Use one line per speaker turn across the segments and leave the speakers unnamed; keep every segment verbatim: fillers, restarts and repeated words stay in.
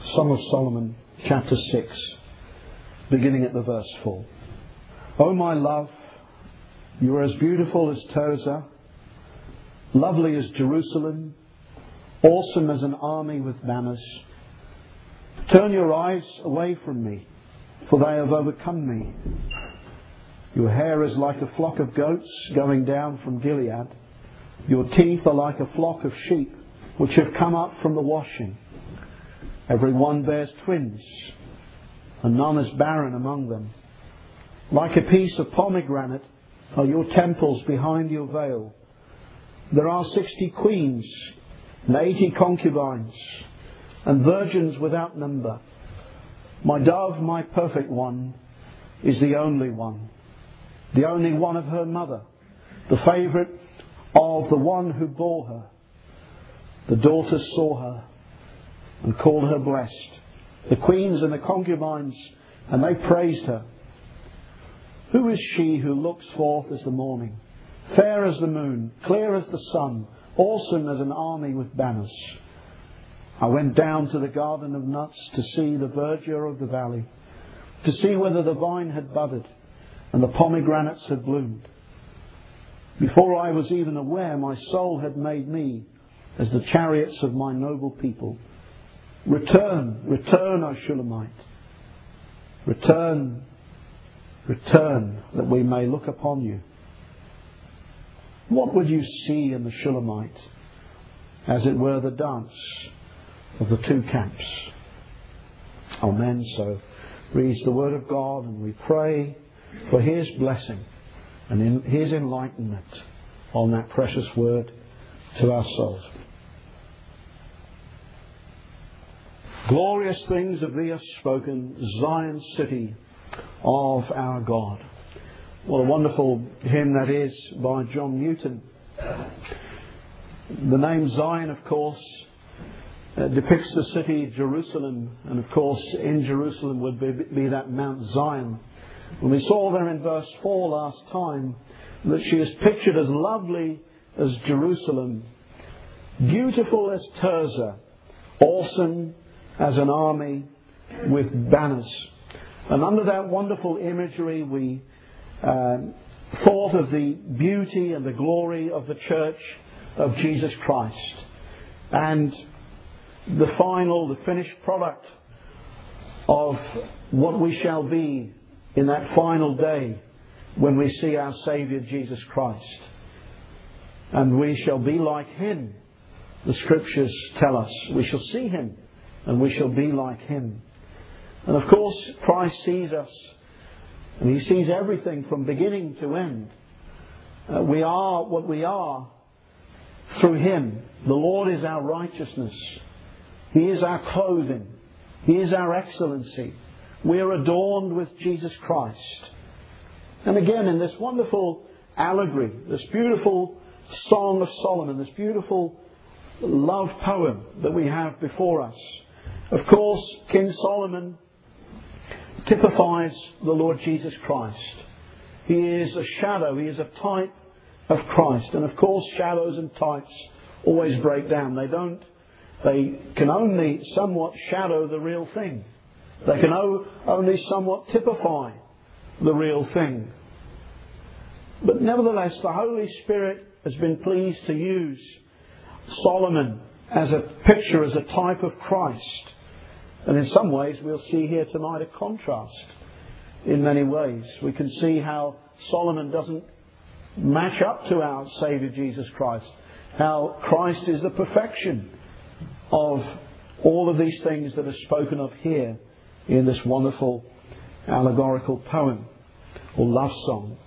Song of Solomon, chapter six, beginning at the verse four. O my love, you are as beautiful as Tirzah, lovely as Jerusalem, awesome as an army with banners. Turn your eyes away from me, for they have overcome me. Your hair is like a flock of goats going down from Gilead. Your teeth are like a flock of sheep which have come up from the washing. Every one bears twins, and none is barren among them. Like a piece of pomegranate are your temples behind your veil. There are sixty queens and eighty concubines, and virgins without number. My dove, my perfect one, is the only one, the only one of her mother, the favourite of the one who bore her. The daughters saw her and called her blessed, the queens and the concubines, and they praised her. Who is she who looks forth as the morning, fair as the moon, clear as the sun, awesome as an army with banners? I went down to the garden of nuts to see the verdure of the valley, to see whether the vine had budded and the pomegranates had bloomed. Before I was even aware, my soul had made me as the chariots of my noble people. Return, return, O Shulamite. Return, return, that we may look upon you. What would you see in the Shulamite? As it were the dance of the two camps. Amen. So reads the Word of God, and we pray for His blessing and in His enlightenment on that precious Word to our souls. Glorious things of thee are spoken, Zion city of our God. What a wonderful hymn that is by John Newton. The name Zion, of course, uh, depicts the city Jerusalem, and of course in Jerusalem would be, be that Mount Zion. And we saw there in verse four last time that she is pictured as lovely as Jerusalem, beautiful as Tirzah, awesome as an army with banners. And under that wonderful imagery we uh, thought of the beauty and the glory of the church of Jesus Christ, and the final, the finished product of what we shall be in that final day when we see our Saviour Jesus Christ. And we shall be like Him. The Scriptures tell us we shall see Him and we shall be like Him. And of course Christ sees us, and He sees everything from beginning to end. Uh, we are what we are through Him. The Lord is our righteousness. He is our clothing. He is our excellency. We are adorned with Jesus Christ. And again, in this wonderful allegory, this beautiful Song of Solomon, this beautiful love poem that we have before us, of course, King Solomon typifies the Lord Jesus Christ. He is a shadow, he is a type of Christ. And of course, shadows and types always break down. They don't, they can only somewhat shadow the real thing. They can o- only somewhat typify the real thing. But nevertheless, the Holy Spirit has been pleased to use Solomon as a picture, as a type of Christ. And in some ways we'll see here tonight a contrast in many ways. We can see how Solomon doesn't match up to our Saviour Jesus Christ. How Christ is the perfection of all of these things that are spoken of here in this wonderful allegorical poem or love song.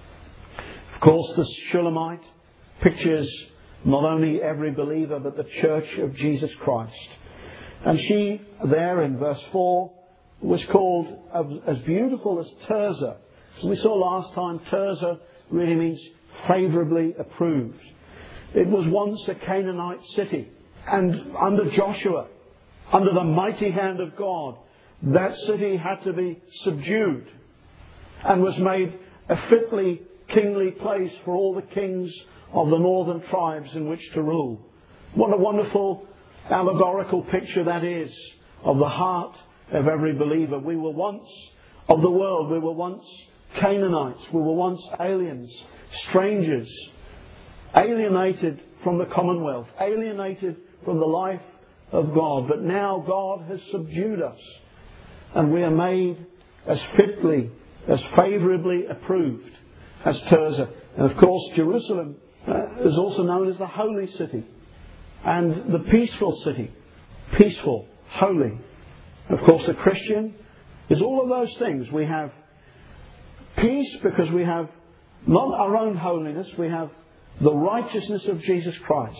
Of course, the Shulamite pictures not only every believer but the church of Jesus Christ. And she, there in verse four, was called as beautiful as Tirzah. So we saw last time, Tirzah really means favourably approved. It was once a Canaanite city. And under Joshua, under the mighty hand of God, that city had to be subdued and was made a fitly kingly place for all the kings of the northern tribes in which to rule. What a wonderful allegorical picture that is of the heart of every believer. We were once of the world. We were once Canaanites. We were once aliens, strangers, alienated from the commonwealth, alienated from the life of God. But now God has subdued us, and we are made as fitly, as favourably approved as Tirzah. And of course, Jerusalem uh, is also known as the holy city and the peaceful city. Peaceful, holy. Of course, a Christian is all of those things. We have peace because we have not our own holiness, we have the righteousness of Jesus Christ.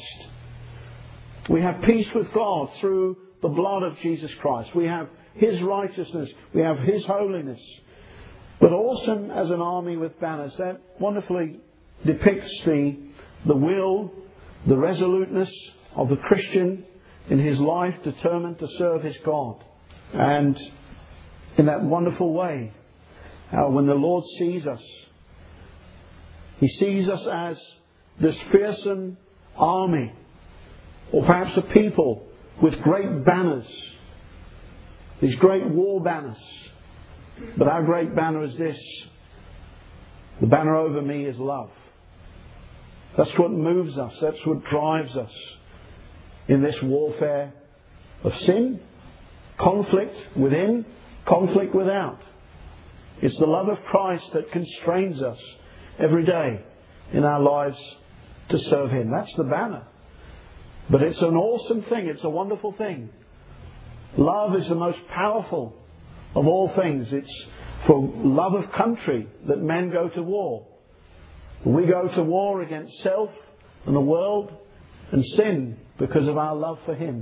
We have peace with God through the blood of Jesus Christ. We have His righteousness. We have His holiness. But awesome as an army with banners. That wonderfully depicts the, the will, the resoluteness of the Christian in his life, determined to serve his God. And in that wonderful way, how when the Lord sees us, He sees us as this fearsome army, or perhaps a people with great banners, these great war banners. But our great banner is this: the banner over me is love. That's what moves us, that's what drives us in this warfare of sin, conflict within, conflict without. It's the love of Christ that constrains us every day in our lives to serve Him. That's the banner. But it's an awesome thing. It's a wonderful thing. Love is the most powerful of all things. It's for love of country that men go to war. We go to war against self and the world and sin because of our love for Him.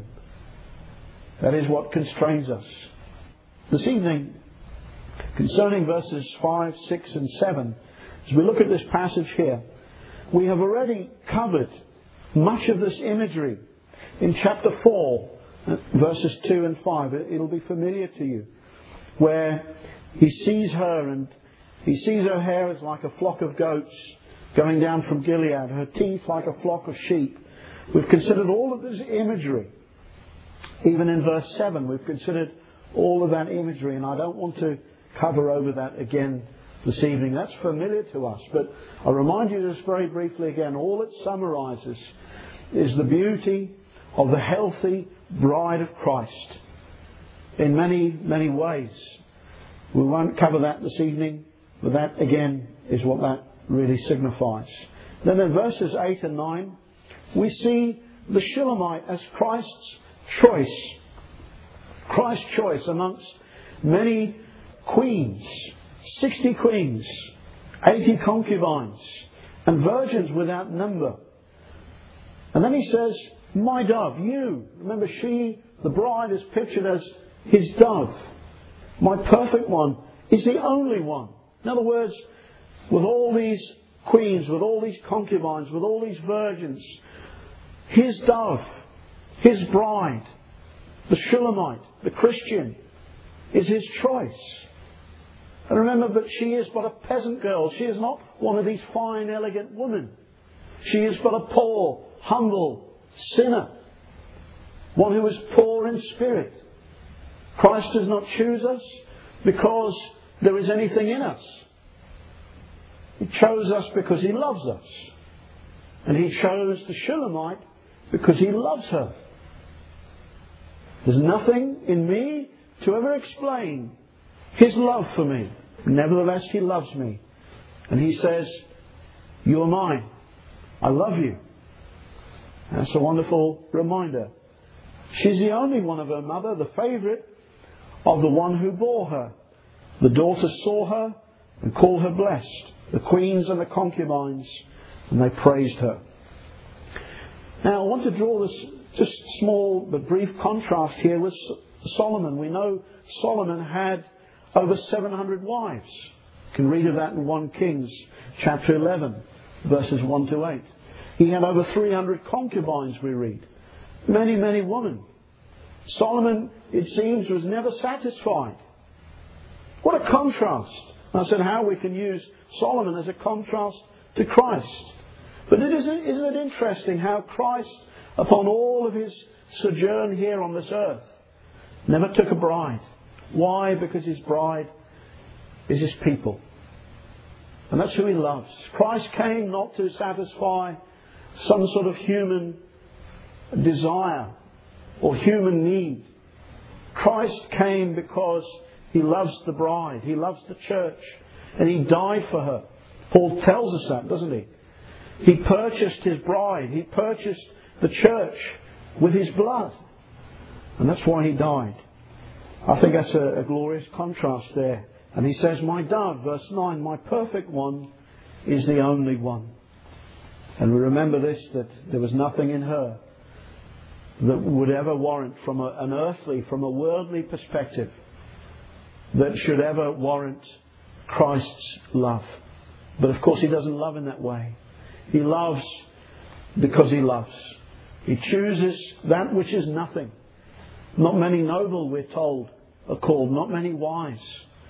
That is what constrains us. This evening, concerning verses five, six and seven, as we look at this passage here, we have already covered much of this imagery in chapter four, verses two and five. It'll be familiar to you, where he sees her and he sees her hair as like a flock of goats going down from Gilead, her teeth like a flock of sheep. We've considered all of this imagery. Even in verse seven, we've considered all of that imagery, and I don't want to cover over that again this evening. That's familiar to us. But I'll remind you just very briefly again, all it summarises is the beauty of the healthy bride of Christ in many, many ways. We won't cover that this evening, but that again is what that really signifies. Then in verses eight and nine, we see the Shulamite as Christ's choice. Christ's choice amongst many queens, sixty queens, eighty concubines, and virgins without number. And then he says, my dove, you. Remember, she, the bride, is pictured as his dove. My perfect one is the only one. In other words, with all these queens, with all these concubines, with all these virgins, his dove, his bride, the Shulamite, the Christian, is his choice. And remember that she is but a peasant girl. She is not one of these fine, elegant women. She is but a poor, humble sinner. One who is poor in spirit. Christ does not choose us because there is anything in us. He chose us because He loves us. And He chose the Shulamite because He loves her. There's nothing in me to ever explain His love for me. Nevertheless, He loves me. And He says, you are mine. I love you. That's a wonderful reminder. She's the only one of her mother, the favourite of the one who bore her. The daughters saw her and called her blessed. The queens and the concubines, and they praised her. Now, I want to draw this just small but brief contrast here with Solomon. We know Solomon had over seven hundred wives. You can read of that in First Kings chapter eleven, verses one to eight. He had over three hundred concubines, we read. Many, many women. Solomon, it seems, was never satisfied. What a contrast. I said how we can use Solomon as a contrast to Christ. But it isn't, isn't it interesting how Christ, upon all of His sojourn here on this earth, Never took a bride. Why? Because His bride is His people. And that's who He loves. Christ came not to satisfy some sort of human desire or human need. Christ came because He loves the bride. He loves the church. And He died for her. Paul tells us that, doesn't he? He purchased His bride. He purchased the church with His blood. And that's why He died. I think that's a, a glorious contrast there. And He says, my dove, verse nine, my perfect one is the only one. And we remember this, that there was nothing in her that would ever warrant from a, an earthly, from a worldly perspective, that should ever warrant Christ's love. But of course He doesn't love in that way. He loves because He loves. He chooses that which is nothing. Not many noble, we're told, are called. Not many wise.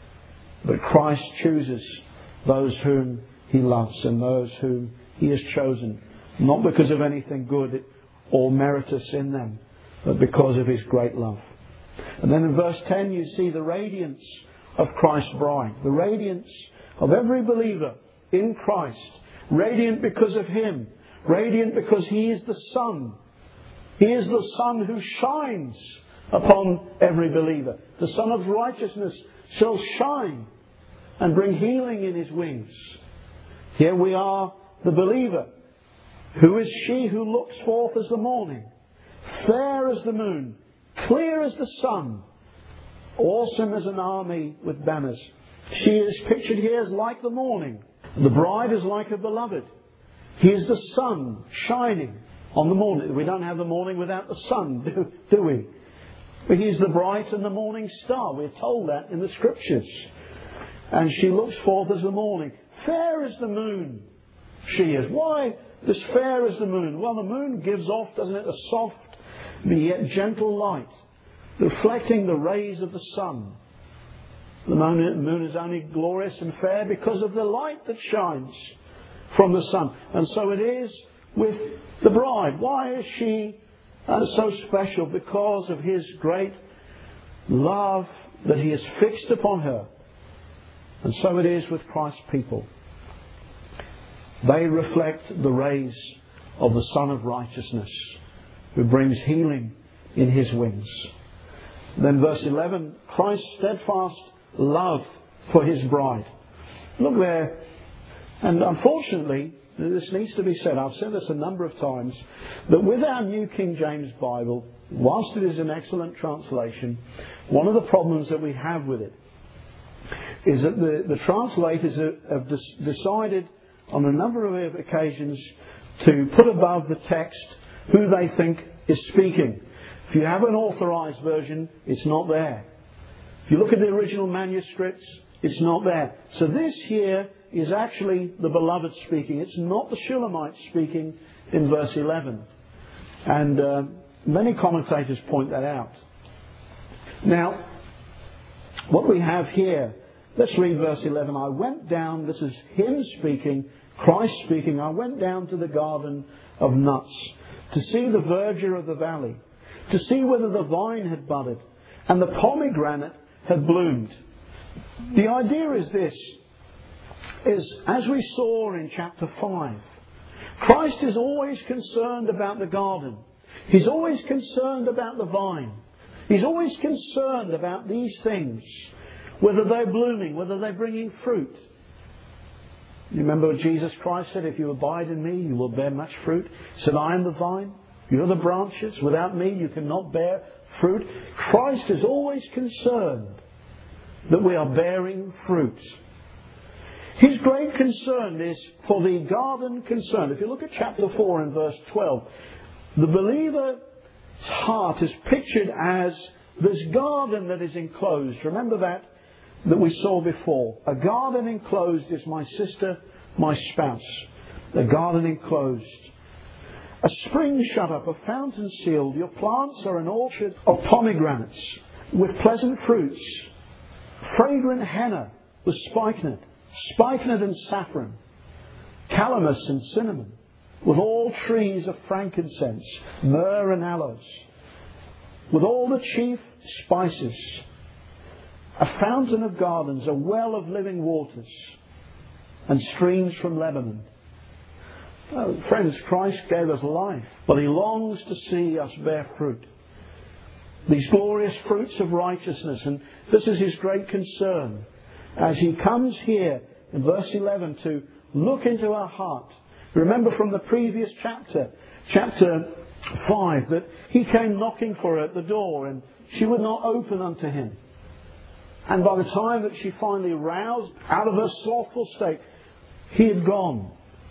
But Christ chooses those whom He loves and those whom He has chosen. Not because of anything good or meritorious in them, but because of His great love. And then in verse ten you see the radiance of Christ's bride. The radiance of every believer in Christ. Radiant because of Him. Radiant because He is the sun. He is the sun who shines upon every believer. The Son of Righteousness shall shine and bring healing in His wings. Here we are, the believer. Who is she who looks forth as the morning, fair as the moon, clear as the sun, awesome as an army with banners? She is pictured here as like the morning. The bride is like her beloved. He is the sun shining on the morning. We don't have the morning without the sun, do, do we? But He is the bright and the morning star. We're told that in the Scriptures. And she looks forth as the morning. Fair as the moon she is. Why this fair as the moon? Well, the moon gives off, doesn't it, a soft but yet gentle light, reflecting the rays of the sun. The moon is only glorious and fair because of the light that shines from the sun. And so it is with the bride. Why is she uh, so special? Because of His great love that He has fixed upon her. And so it is with Christ's people. They reflect the rays of the Son of Righteousness, who brings healing in His wings. Then verse eleven, Christ's steadfast love for His bride. Look there. And unfortunately, this needs to be said, I've said this a number of times, that with our New King James Bible, whilst it is an excellent translation, one of the problems that we have with it is that the, the translators have decided on a number of occasions to put above the text who they think is speaking. If you have an authorized version, it's not there. If you look at the original manuscripts, it's not there. So this here is actually the beloved speaking. It's not the Shulamite speaking in verse eleven. And uh, many commentators point that out. Now, what we have here, let's read verse eleven. I went down, this is Him speaking, Christ speaking, I went down to the garden of nuts to see the verdure of the valley, to see whether the vine had budded and the pomegranate had bloomed. The idea is this, is as we saw in chapter five, Christ is always concerned about the garden. He's always concerned about the vine. He's always concerned about these things, whether they're blooming, whether they're bringing fruit. You remember what Jesus Christ said, if you abide in me, you will bear much fruit. He said, I am the vine, you're the branches. Without me, you cannot bear fruit. Christ is always concerned that we are bearing fruit. His great concern is for the garden concern. If you look at chapter four and verse twelve, the believer's heart is pictured as this garden that is enclosed. Remember that, that we saw before. A garden enclosed is my sister, my spouse. A garden enclosed. A spring shut up, a fountain sealed. Your plants are an orchard of pomegranates with pleasant fruits. Fragrant henna with spikenard. Spikenard and saffron. Calamus and cinnamon. With all trees of frankincense, myrrh and aloes. with all the chief spices, a fountain of gardens, a well of living waters, and streams from Lebanon. Oh, friends, Christ gave us life, but He longs to see us bear fruit. These glorious fruits of righteousness, and this is His great concern. As He comes here in verse eleven to look into our heart. Remember from the previous chapter, chapter five, that He came knocking for her at the door and she would not open unto Him. And by the time that she finally roused out of her slothful state, He had gone.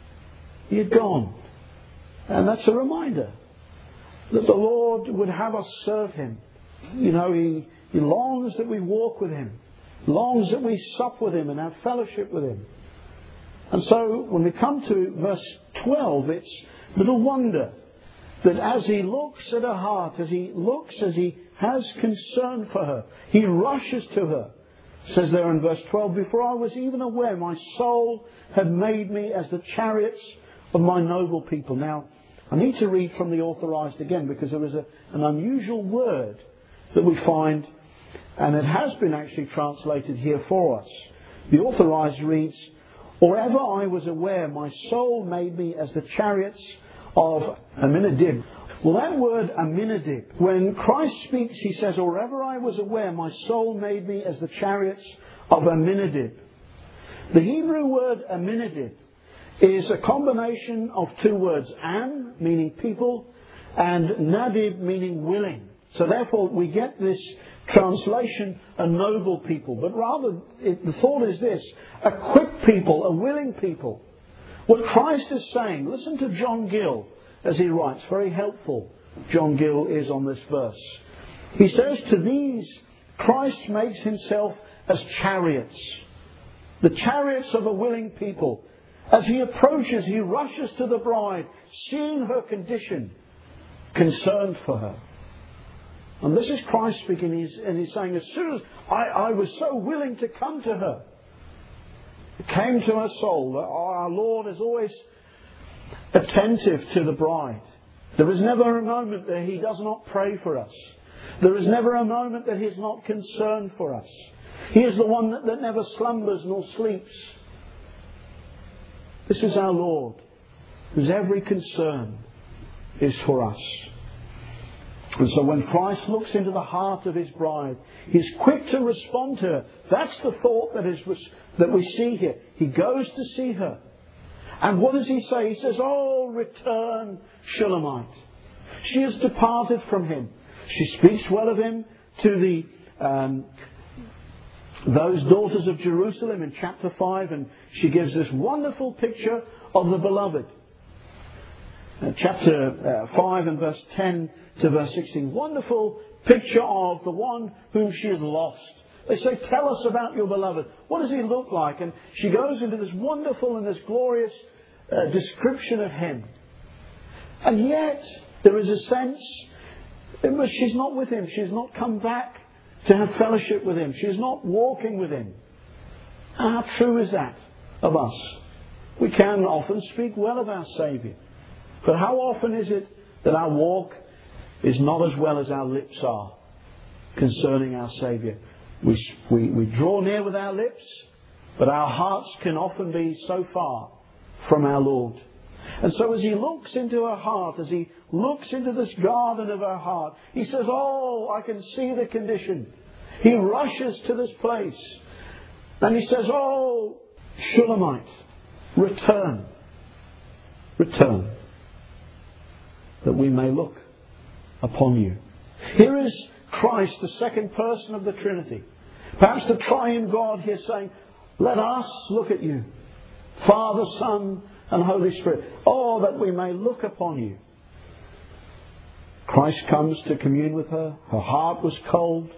He had gone. And that's a reminder that the Lord would have us serve Him. You know, He, he longs that we walk with Him. Longs that we sup with Him and have fellowship with Him. And so when we come to verse twelve, it's little wonder that as He looks at her heart, as He looks, as He has concern for her, He rushes to her. It says there in verse twelve, before I was even aware, my soul had made me as the chariots of my noble people. Now, I need to read from the Authorized again, because there is a, an unusual word that we find, and it has been actually translated here for us. The Authorized reads, or ever I was aware, my soul made me as the chariots of Aminadab. Well, that word Aminadab, when Christ speaks, He says, or ever I was aware, my soul made me as the chariots of Aminadab. The Hebrew word Aminadab is a combination of two words, Am, meaning people, and Nadib, meaning willing. So therefore we get this translation, a noble people. But rather, it, the thought is this, a quick people, a willing people. What Christ is saying, listen to John Gill as he writes, very helpful John Gill is on this verse. He says, to these Christ makes Himself as chariots, the chariots of a willing people. As He approaches, He rushes to the bride, seeing her condition, concerned for her. And this is Christ speaking, he's, and He's saying, as soon as I, I was so willing to come to her, it came to her soul that our Lord is always attentive to the bride. There is never a moment that He does not pray for us. There is never a moment that He is not concerned for us. He is the one that, that never slumbers nor sleeps. This is our Lord, whose every concern is for us. And so when Christ looks into the heart of His bride, He's quick to respond to her. That's the thought that is that we see here. He goes to see her. And what does He say? He says, oh, return, Shulamite. She has departed from him. She speaks well of him to the um, those daughters of Jerusalem in chapter five, and she gives this wonderful picture of the beloved. Uh, chapter uh, five and verse ten to verse sixteen. Wonderful picture of the one whom she has lost. They say, tell us about your beloved. What does he look like? And she goes into this wonderful and this glorious uh, description of him. And yet, there is a sense that she's not with him. She's not come back to have fellowship with him. She is not walking with him. And how true is that of us? We can often speak well of our Saviour. But how often is it that our walk is not as well as our lips are concerning our Saviour? We, we, we draw near with our lips, but our hearts can often be so far from our Lord. And so as He looks into her heart, as He looks into this garden of her heart, He says, oh, I can see the condition. He rushes to this place. And He says, oh, Shulamite, return. Return. That we may look upon you. Here is Christ, the second person of the Trinity. Perhaps the triune God here saying, let us look at you. Father, Son, and Holy Spirit. Oh, that we may look upon you. Christ comes to commune with her. Her heart was cold.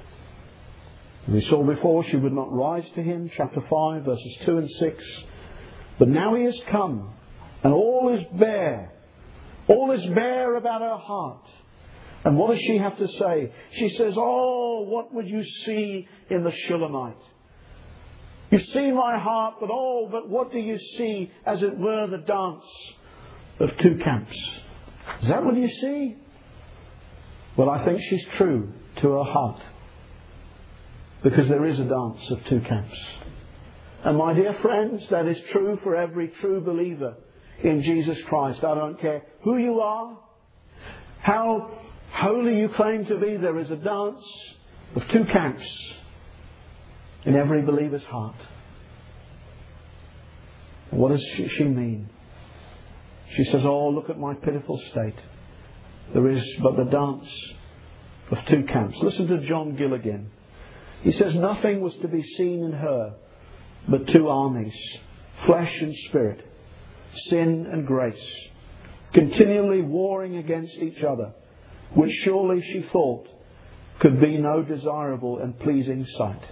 We saw before she would not rise to Him. Chapter five, verses two and six. But now He has come, and all is bare. All is bare about her heart. And what does she have to say? She says, oh, what would you see in the Shulamite? You see my heart, but oh, but what do you see, as it were, the dance of two camps? Is that what you see? But I think she's true to her heart. Because there is a dance of two camps. And my dear friends, that is true for every true believer in Jesus Christ. I don't care who you are, how holy you claim to be, there is a dance of two camps in every believer's heart. What does she, she mean? She says, oh, look at my pitiful state. There is but the dance of two camps. Listen to John Gill again. He says, nothing was to be seen in her but two armies, flesh and spirit, sin and grace, continually warring against each other, which surely she thought could be no desirable and pleasing sight.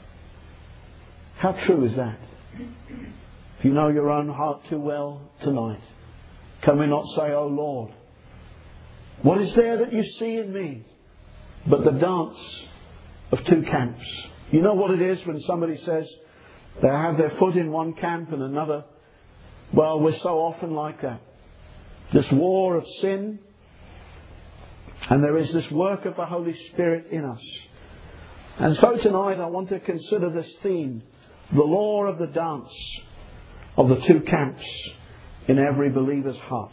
How true is that? If you know your own heart too well tonight, can we not say, oh Lord, what is there that you see in me but the dance of two camps? You know what it is when somebody says they have their foot in one camp and another? Well, we're so often like that. This war of sin, and there is this work of the Holy Spirit in us. And so tonight I want to consider this theme, the law of the dance of the two camps in every believer's heart.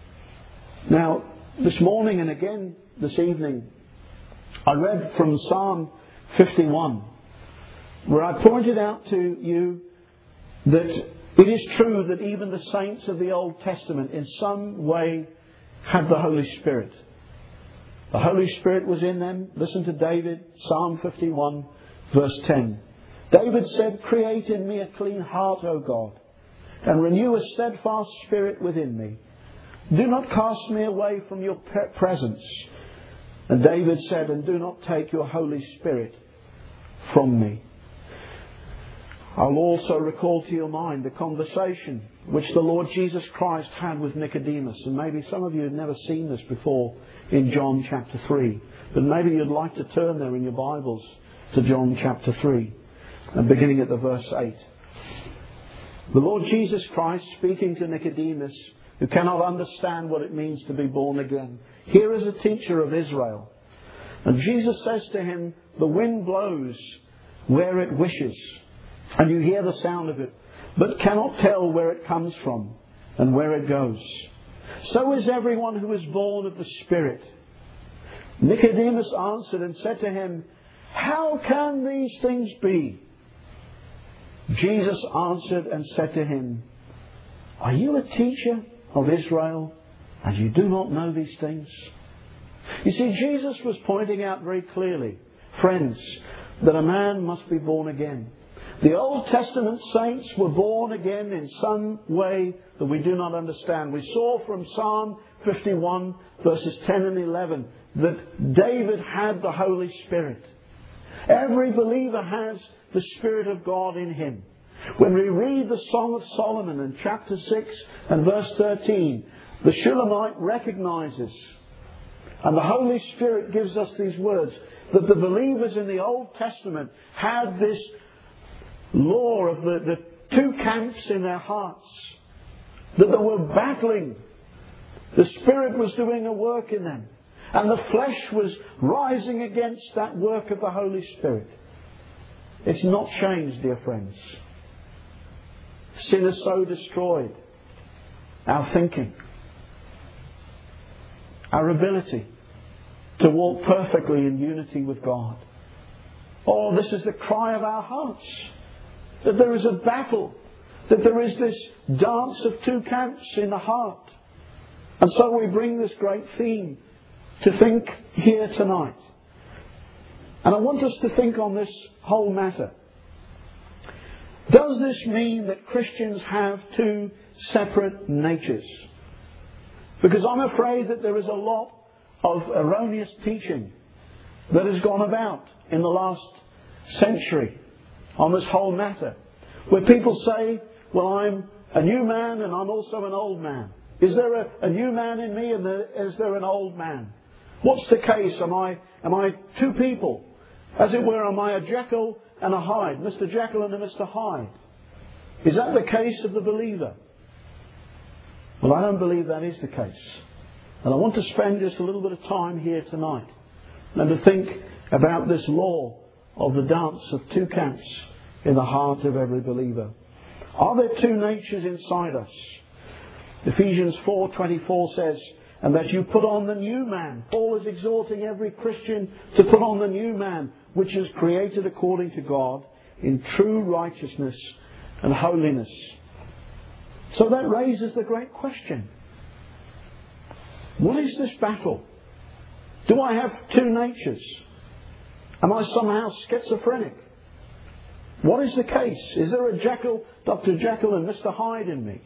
Now, this morning and again this evening, I read from Psalm fifty-one, where I pointed out to you that it is true that even the saints of the Old Testament in some way had the Holy Spirit. The Holy Spirit was in them. Listen to David, Psalm fifty-one, verse ten. David said, create in me a clean heart, O God, and renew a steadfast spirit within me. Do not cast me away from your presence. And David said, and do not take your Holy Spirit from me. I'll also recall to your mind the conversation which the Lord Jesus Christ had with Nicodemus. And maybe some of you have never seen this before in John chapter three. But maybe you'd like to turn there in your Bibles to John chapter three, and beginning at the verse eight. The Lord Jesus Christ speaking to Nicodemus, who cannot understand what it means to be born again. Here is a teacher of Israel. And Jesus says to him, the wind blows where it wishes, and you hear the sound of it, but cannot tell where it comes from and where it goes. So is everyone who is born of the Spirit. Nicodemus answered and said to him, how can these things be? Jesus answered and said to him, are you a teacher of Israel and you do not know these things? You see, Jesus was pointing out very clearly, friends, that a man must be born again. The Old Testament saints were born again in some way that we do not understand. We saw from Psalm fifty-one verses ten and eleven that David had the Holy Spirit. Every believer has the Spirit of God in him. When we read the Song of Solomon in chapter six and verse thirteen, the Shulamite recognizes, and the Holy Spirit gives us these words, that the believers in the Old Testament had this law of the, the two camps in their hearts, that they were battling. The Spirit was doing a work in them, and the flesh was rising against that work of the Holy Spirit. It's not changed, dear friends. Sin has so destroyed our thinking, our ability to walk perfectly in unity with God. Oh, this is the cry of our hearts, that there is a battle, that there is this dance of two camps in the heart. And so we bring this great theme to think here tonight. And I want us to think on this whole matter. Does this mean that Christians have two separate natures? Because I'm afraid that there is a lot of erroneous teaching that has gone about in the last century on this whole matter, where people say, well, I'm a new man and I'm also an old man. Is there a, a new man in me and there, is there an old man? What's the case? Am I, am I two people? As it were, am I a Jekyll and a Hyde? Mister Jekyll and a Mister Hyde? Is that the case of the believer? Well, I don't believe that is the case. And I want to spend just a little bit of time here tonight and to think about this law of the dance of two camps in the heart of every believer. Are there two natures inside us? Ephesians four twenty-four says, and that you put on the new man. Paul is exhorting every Christian to put on the new man, which is created according to God in true righteousness and holiness. So that raises the great question. What is this battle? Do I have two natures? Am I somehow schizophrenic? What is the case? Is there a Jekyll, Doctor Jekyll and Mister Hyde in me?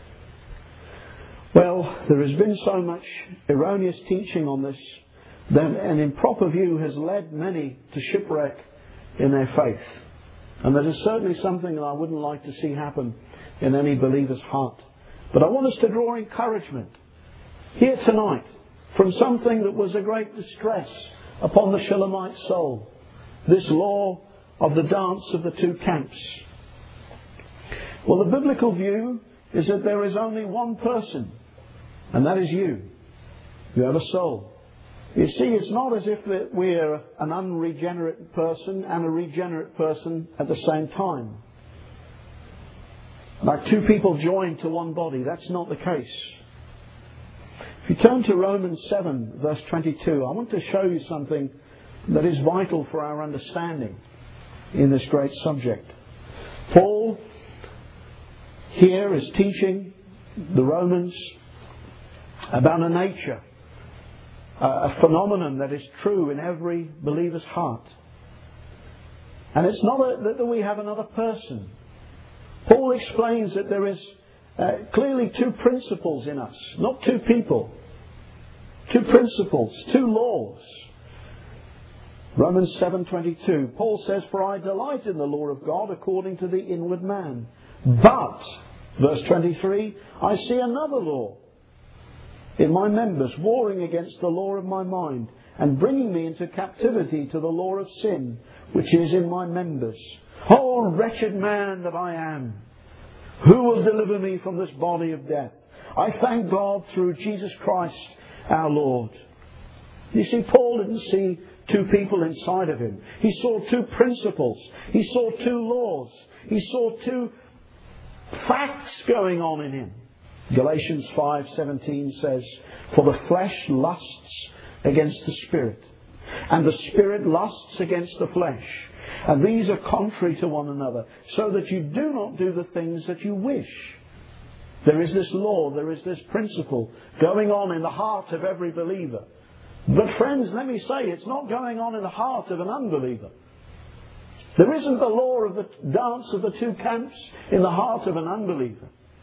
Well, there has been so much erroneous teaching on this that an improper view has led many to shipwreck in their faith. And that is certainly something that I wouldn't like to see happen in any believer's heart. But I want us to draw encouragement here tonight from something that was a great distress upon the Shulamite soul. This law of the dance of the two camps. Well, the biblical view is that there is only one person, and that is you. You have a soul. You see, it's not as if we're an unregenerate person and a regenerate person at the same time. Like two people joined to one body. That's not the case. If you turn to Romans seven, verse twenty-two, I want to show you something that is vital for our understanding in this great subject. Paul here is teaching the Romans about a nature, a phenomenon that is true in every believer's heart. And it's not a, that we have another person. Paul explains that there is uh, clearly two principles in us, not two people. Two principles, two laws. Romans seven twenty-two, Paul says, for I delight in the law of God according to the inward man. But, verse twenty-three, I see another law in my members, warring against the law of my mind, and bringing me into captivity to the law of sin, which is in my members. Oh, wretched man that I am! Who will deliver me from this body of death? I thank God through Jesus Christ our Lord. You see, Paul didn't see two people inside of him. He saw two principles. He saw two laws. He saw two facts going on in him. Galatians five seventeen says, for the flesh lusts against the spirit, and the spirit lusts against the flesh. And these are contrary to one another, so that you do not do the things that you wish. There is this law, there is this principle going on in the heart of every believer. But friends, let me say, it's not going on in the heart of an unbeliever. There isn't the law of the dance of the two camps in the heart of an unbeliever.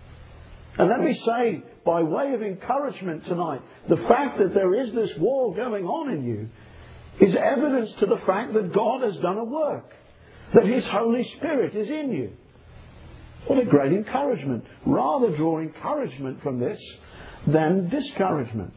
And let me say, by way of encouragement tonight, the fact that there is this war going on in you is evidence to the fact that God has done a work, that His Holy Spirit is in you. What a great encouragement. Rather draw encouragement from this than discouragement.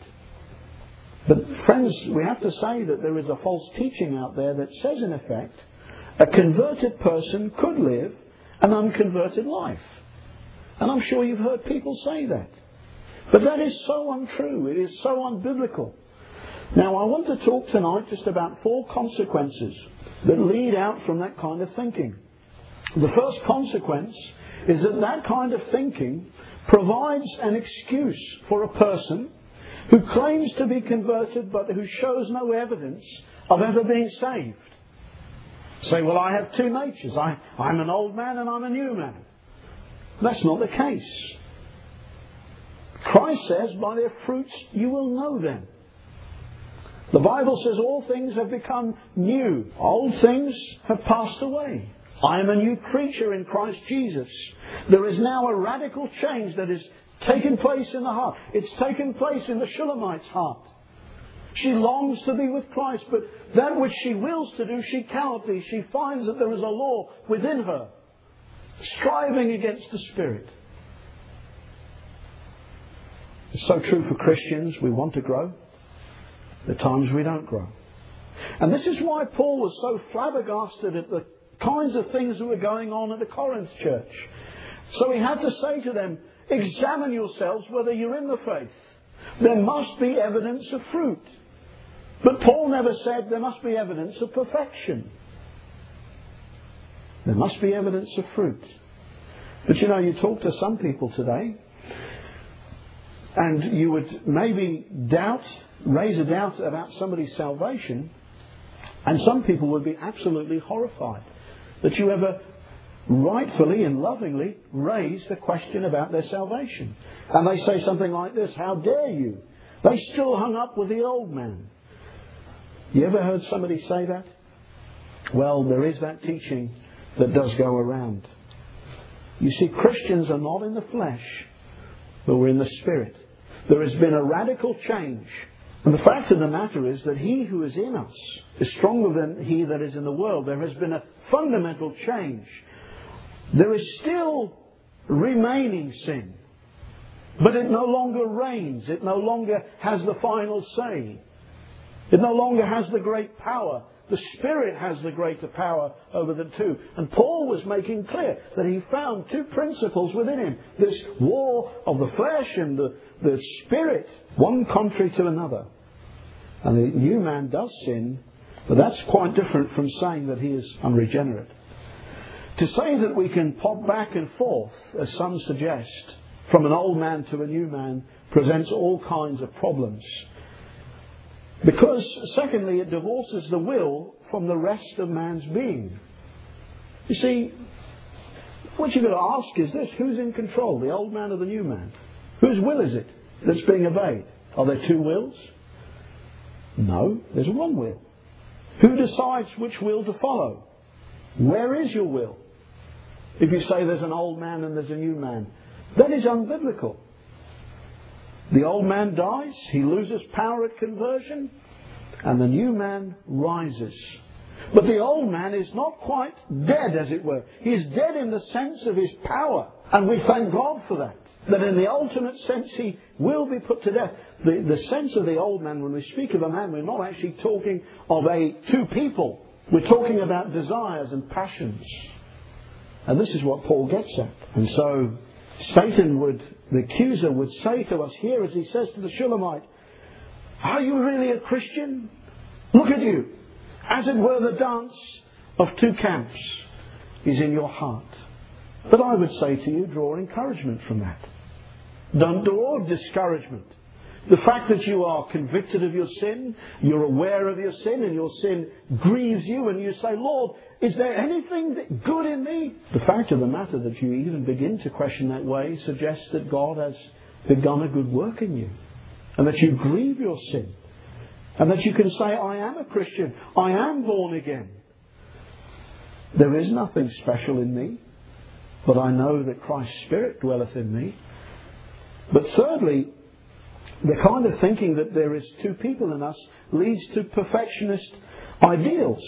But friends, we have to say that there is a false teaching out there that says, in effect, a converted person could live an unconverted life. And I'm sure you've heard people say that. But that is so untrue. It is so unbiblical. Now, I want to talk tonight just about four consequences that lead out from that kind of thinking. The first consequence is that that kind of thinking provides an excuse for a person who claims to be converted but who shows no evidence of ever being saved. Say, well, I have two natures. I, I'm an old man and I'm a new man. That's not the case. Christ says, by their fruits you will know them. The Bible says all things have become new. Old things have passed away. I am a new creature in Christ Jesus. There is now a radical change that has taken place in the heart. It's taken place in the Shulamite's heart. She longs to be with Christ, but that which she wills to do, she cannot be. She finds that there is a law within her, striving against the Spirit. It's so true for Christians. We want to grow. There are times we don't grow. And this is why Paul was so flabbergasted at the kinds of things that were going on at the Corinth church. So he had to say to them, examine yourselves whether you're in the faith. There must be evidence of fruit. But Paul never said there must be evidence of perfection. There must be evidence of fruit. But you know, you talk to some people today, and you would maybe doubt, raise a doubt about somebody's salvation, and some people would be absolutely horrified that you ever rightfully and lovingly raise the question about their salvation. And they say something like this: how dare you? They still hung up with the old man. You ever heard somebody say that? Well, there is that teaching that does go around. You see, Christians are not in the flesh, but we're in the Spirit. There has been a radical change. And the fact of the matter is that he who is in us is stronger than he that is in the world. There has been a fundamental change. There is still remaining sin, but it no longer reigns. It no longer has the final say. It no longer has the great power. The Spirit has the greater power over the two. And Paul was making clear that he found two principles within him. This war of the flesh and the, the Spirit, one contrary to another. And the new man does sin, but that's quite different from saying that he is unregenerate. To say that we can pop back and forth, as some suggest, from an old man to a new man, presents all kinds of problems. Because, secondly, it divorces the will from the rest of man's being. You see, what you've got to ask is this: who's in control, the old man or the new man? Whose will is it that's being obeyed? Are there two wills? No, there's one will. Who decides which will to follow? Where is your will? If you say there's an old man and there's a new man, that is unbiblical. The old man dies, he loses power at conversion, and the new man rises. But the old man is not quite dead, as it were. He is dead in the sense of his power, and we thank God for that. That in the ultimate sense he will be put to death. The, the sense of the old man, when we speak of a man, we're not actually talking of a two people. We're talking about desires and passions. And this is what Paul gets at. And so Satan would, the accuser would say to us here, as he says to the Shulamite, are you really a Christian? Look at you. As it were, the dance of two camps is in your heart. But I would say to you, draw encouragement from that. Don't draw discouragement. The fact that you are convicted of your sin, you're aware of your sin, and your sin grieves you, and you say, Lord, is there anything good in me? The fact of the matter that you even begin to question that way suggests that God has begun a good work in you, and that you grieve your sin, and that you can say, I am a Christian, I am born again. There is nothing special in me, but I know that Christ's Spirit dwelleth in me. But thirdly, the kind of thinking that there is two people in us leads to perfectionist ideals.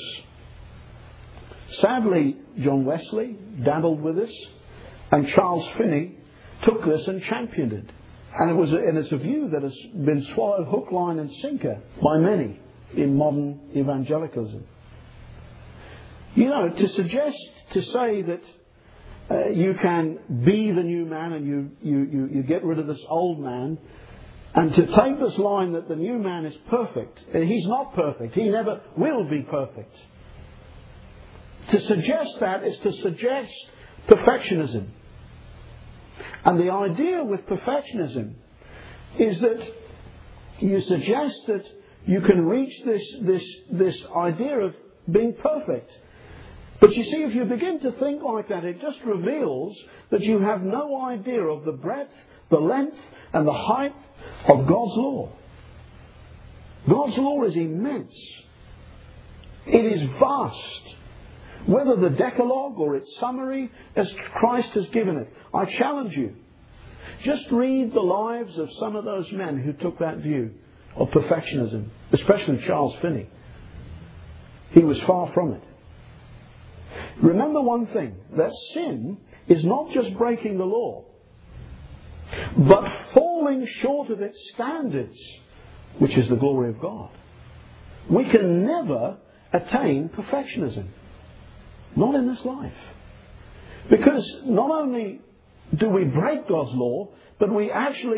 Sadly, John Wesley dabbled with this, and Charles Finney took this and championed it. And it was a, and it's a view that has been swallowed hook, line and sinker by many in modern evangelicalism. You know, to suggest, to say that uh, you can be the new man and you, you, you, you get rid of this old man, and to take this line that the new man is perfect. He's not perfect. He never will be perfect. To suggest that is to suggest perfectionism. And the idea with perfectionism is that you suggest that you can reach this, this, this idea of being perfect. But you see, if you begin to think like that, it just reveals that you have no idea of the breadth, the length and the height of God's law. God's law is immense. It is vast. Whether the Decalogue or its summary as Christ has given it. I challenge you. Just read the lives of some of those men who took that view of perfectionism, especially Charles Finney. He was far from it. Remember one thing, that sin is not just breaking the law, but falling short of its standards, which is the glory of God. We can never attain perfectionism. Not in this life. Because not only do we break God's law, but we actually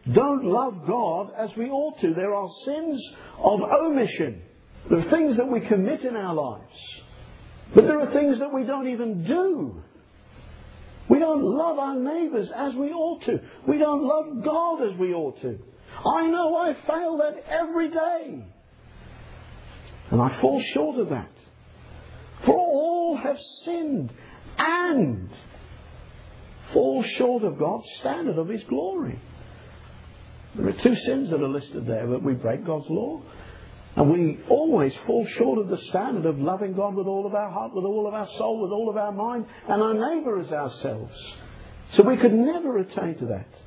don't love God as we ought to. There are sins of omission. There are things that we commit in our lives. But there are things that we don't even do. We don't love our neighbours as we ought to. We don't love God as we ought to. I know I fail that every day. And I fall short of that. For all have sinned and fall short of God's standard of His glory. There are two sins that are listed there, that we break God's law. And we always fall short of the standard of loving God with all of our heart, with all of our soul, with all of our mind, and our neighbour as ourselves. So we could never attain to that.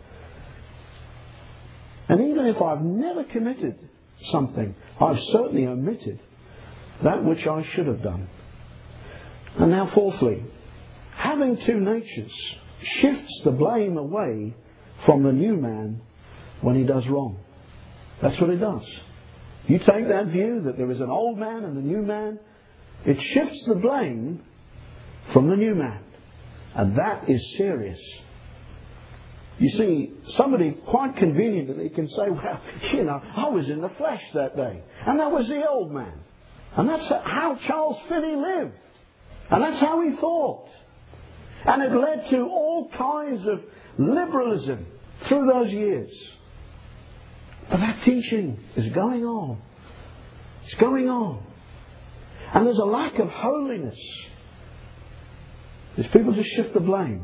And even if I've never committed something, I've certainly omitted that which I should have done. And now fourthly, having two natures shifts the blame away from the new man when he does wrong. That's what it does. You take that view that there is an old man and a new man, it shifts the blame from the new man. And that is serious. You see, somebody quite conveniently can say, well, you know, I was in the flesh that day. And that was the old man. And that's how Charles Finney lived. And that's how he thought. And it led to all kinds of liberalism through those years. But that teaching is going on. It's going on. And there's a lack of holiness. There's people just shift the blame.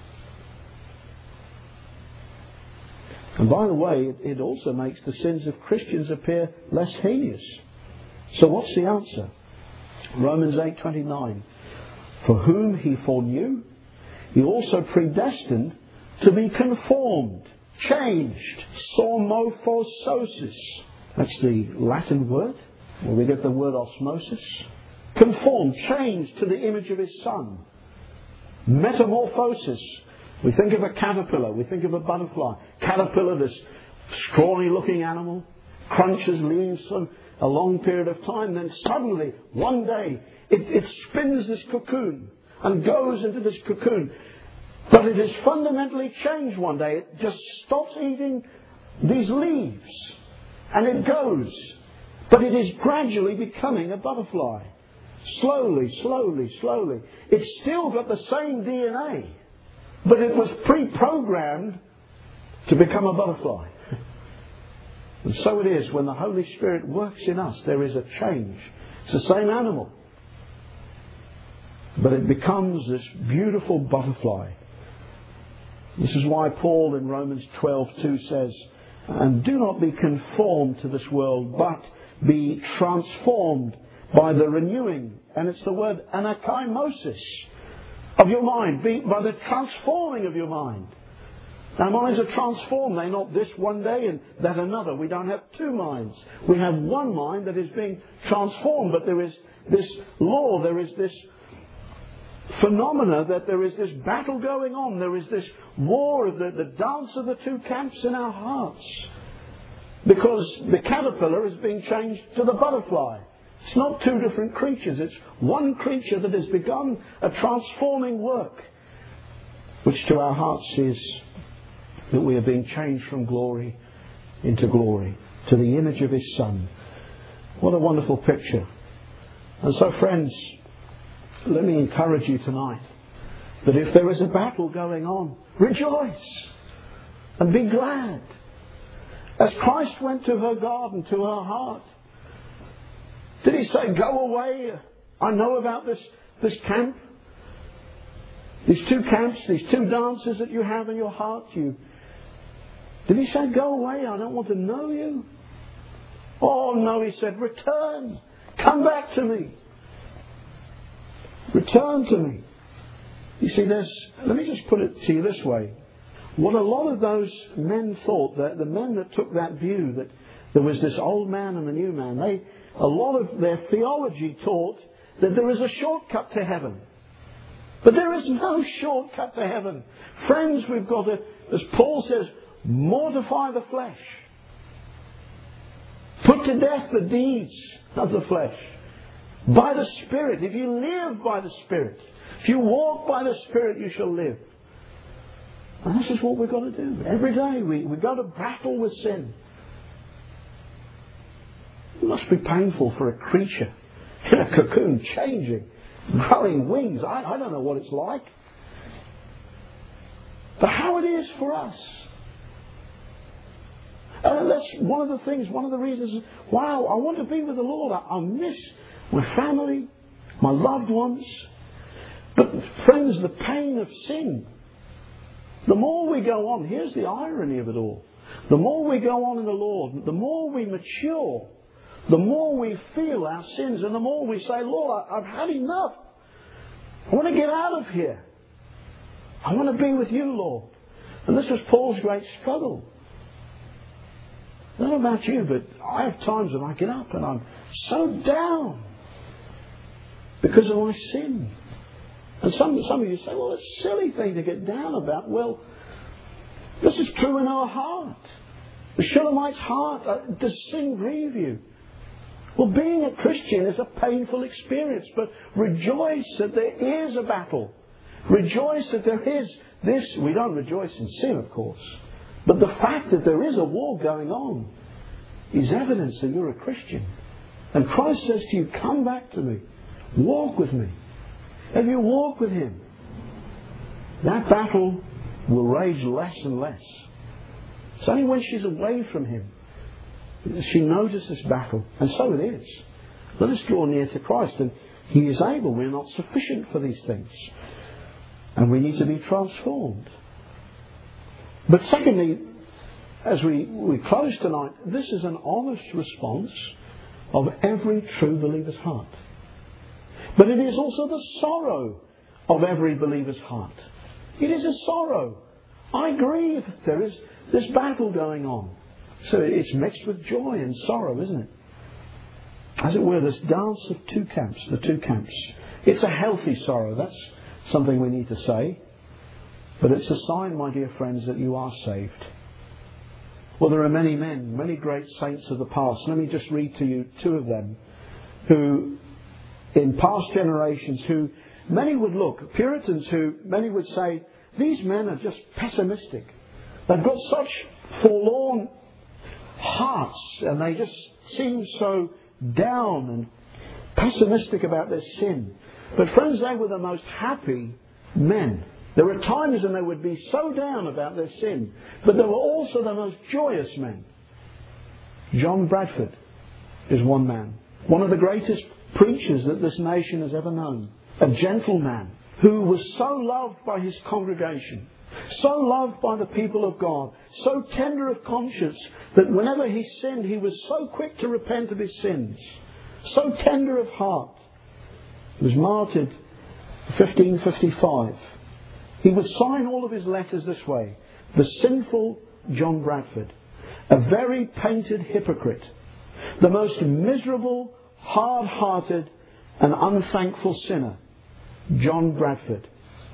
And by the way, it, it also makes the sins of Christians appear less heinous. So what's the answer? Romans eight twenty-nine. For whom He foreknew, He also predestined to be conformed. Changed. Somophosis. That's the Latin word, where we get the word osmosis. Conformed, changed to the image of His Son. Metamorphosis. We think of a caterpillar, we think of a butterfly. Caterpillar, this scrawny looking animal, crunches leaves for a long period of time, then suddenly, one day, it, it spins this cocoon and goes into this cocoon. But it is fundamentally changed one day. It just stops eating these leaves. And it goes. But it is gradually becoming a butterfly. Slowly, slowly, slowly. It's still got the same D N A. But it was pre-programmed to become a butterfly. And so it is when the Holy Spirit works in us. There is a change. It's the same animal. But it becomes this beautiful butterfly. This is why Paul in Romans twelve two says, and do not be conformed to this world, but be transformed by the renewing, and it's the word anakaimosis, of your mind, be, by the transforming of your mind. Our minds are transformed. They're not this one day and that another. We don't have two minds. We have one mind that is being transformed, but there is this law, there is this phenomena that there is this battle going on. There is this war of the, the dance of the two camps in our hearts. Because the caterpillar is being changed to the butterfly. It's not two different creatures. It's one creature that has begun a transforming work, which to our hearts is that we are being changed from glory into glory, to the image of His Son. What a wonderful picture. And so, friends, let me encourage you tonight that if there is a battle going on, rejoice and be glad. As Christ went to her garden, to her heart, did He say, go away, I know about this, this camp, these two camps, these two dances that you have in your heart? You, did He say, go away, I don't want to know you? Oh no, He said, return, come back to me. Return to me. You see, there's, let me just put it to you this way. What a lot of those men thought, that the men that took that view, that there was this old man and the new man, they, a lot of their theology taught that there is a shortcut to heaven. But there is no shortcut to heaven. Friends, we've got to, as Paul says, mortify the flesh. Put to death the deeds of the flesh. By the Spirit. If you live by the Spirit, if you walk by the Spirit, you shall live. And this is what we've got to do. Every day we, we've got to battle with sin. It must be painful for a creature in a cocoon, changing, growing wings. I, I don't know what it's like. But how it is for us. And that's one of the things, one of the reasons, wow, I want to be with the Lord. I, I miss my family, my loved ones. But friends, the pain of sin, the more we go on, here's the irony of it all. The more we go on in the Lord, the more we mature, the more we feel our sins, and the more we say, Lord, I've had enough. I want to get out of here. I want to be with you, Lord. And this was Paul's great struggle. I don't know about you, but I have times when I get up and I'm so down because of my sin. And some, some of you say, well, it's a silly thing to get down about. Well, this is true in our heart. The Shulamite's heart, uh, does sin grieve you? Well, being a Christian is a painful experience, but rejoice that there is a battle. Rejoice that there is this. We don't rejoice in sin, of course. But the fact that there is a war going on is evidence that you're a Christian. And Christ says to you, come back to me. Walk with me. If you walk with Him, that battle will rage less and less. It's only when she's away from Him she notices this battle. And so it is. Let us draw near to Christ, and He is able. We're not sufficient for these things. And we need to be transformed. But secondly, as we, we close tonight, this is an honest response of every true believer's heart. But it is also the sorrow of every believer's heart. It is a sorrow. I grieve. There is this battle going on. So it's mixed with joy and sorrow, isn't it? As it were, this dance of two camps, the two camps. It's a healthy sorrow. That's something we need to say. But it's a sign, my dear friends, that you are saved. Well, there are many men, many great saints of the past. Let me just read to you two of them who, in past generations, who many would look, Puritans who many would say, these men are just pessimistic. They've got such forlorn hearts and they just seem so down and pessimistic about their sin. But friends, they were the most happy men. There were times when they would be so down about their sin, but they were also the most joyous men. John Bradford is one man. One of the greatest preachers that this nation has ever known. A gentleman who was so loved by his congregation, so loved by the people of God, so tender of conscience that whenever he sinned, he was so quick to repent of his sins, so tender of heart. He was martyred in fifteen fifty-five. He would sign all of his letters this way: the sinful John Bradford, a very painted hypocrite, the most miserable, hard-hearted and unthankful sinner, John Bradford.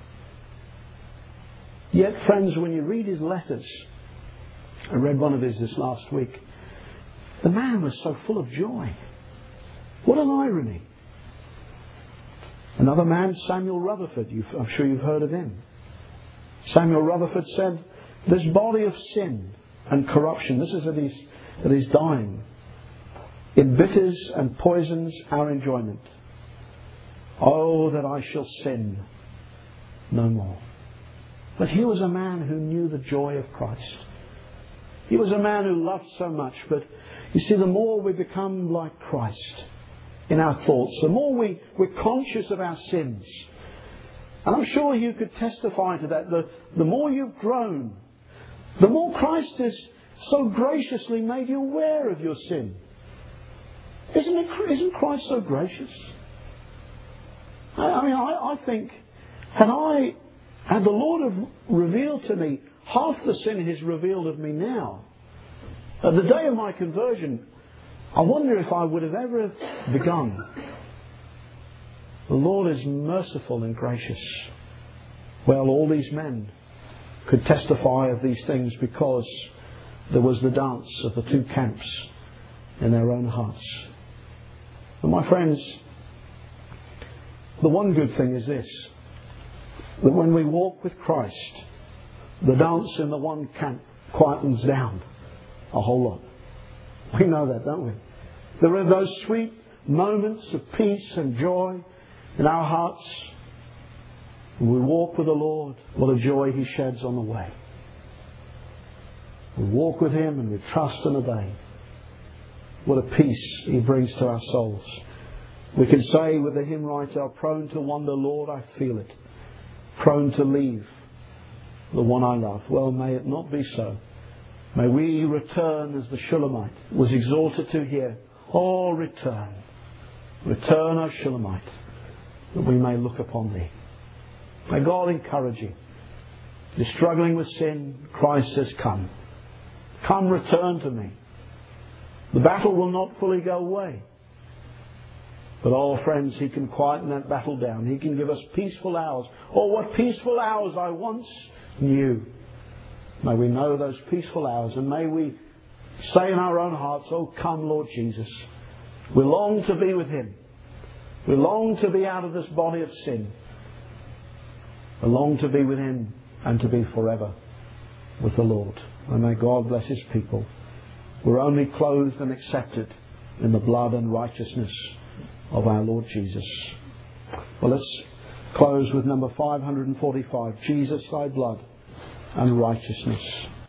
Yet, friends, when you read his letters, I read one of his this last week, the man was so full of joy. What an irony. Another man, Samuel Rutherford, you've, I'm sure you've heard of him. Samuel Rutherford said, this body of sin and corruption, this is that he's, that he's dying, embitters and poisons our enjoyment. Oh, that I shall sin no more. But he was a man who knew the joy of Christ. He was a man who loved so much. But you see, the more we become like Christ in our thoughts, the more we, we're conscious of our sins. And I'm sure you could testify to that. The, the more you've grown, the more Christ has so graciously made you aware of your sin. Isn't it, isn't Christ so gracious? I, I mean, I, I think, had I, had the Lord have revealed to me half the sin He's revealed of me now, at the day of my conversion, I wonder if I would have ever begun. The Lord is merciful and gracious. Well, all these men could testify of these things because there was the dance of the two camps in their own hearts. And my friends, the one good thing is this, that when we walk with Christ, The dance in the one camp quietens down a whole lot. We know that, don't we? There are those sweet moments of peace and joy in our hearts. When we walk with the Lord, what a joy He sheds on the way. We walk with Him and we trust and obey. What a peace He brings to our souls. We can say with the hymn writer, prone to wander, Lord, I feel it. Prone to leave the one I love. Well, may it not be so. May we return as the Shulamite was exhorted to here. Oh, return. Return, O Shulamite, that we may look upon Thee. May God encourage you. If you're struggling with sin, Christ says, come. Come, return to me. The battle will not fully go away. But, oh friends, He can quieten that battle down. He can give us peaceful hours. Oh, what peaceful hours I once knew. May we know those peaceful hours, and may we say in our own hearts, oh, come, Lord Jesus. We long to be with Him. We long to be out of this body of sin. We long to be with Him and to be forever with the Lord. And may God bless His people. We're only clothed and accepted in the blood and righteousness of our Lord Jesus. Well, let's close with number five hundred forty-five. Jesus, Thy blood and righteousness.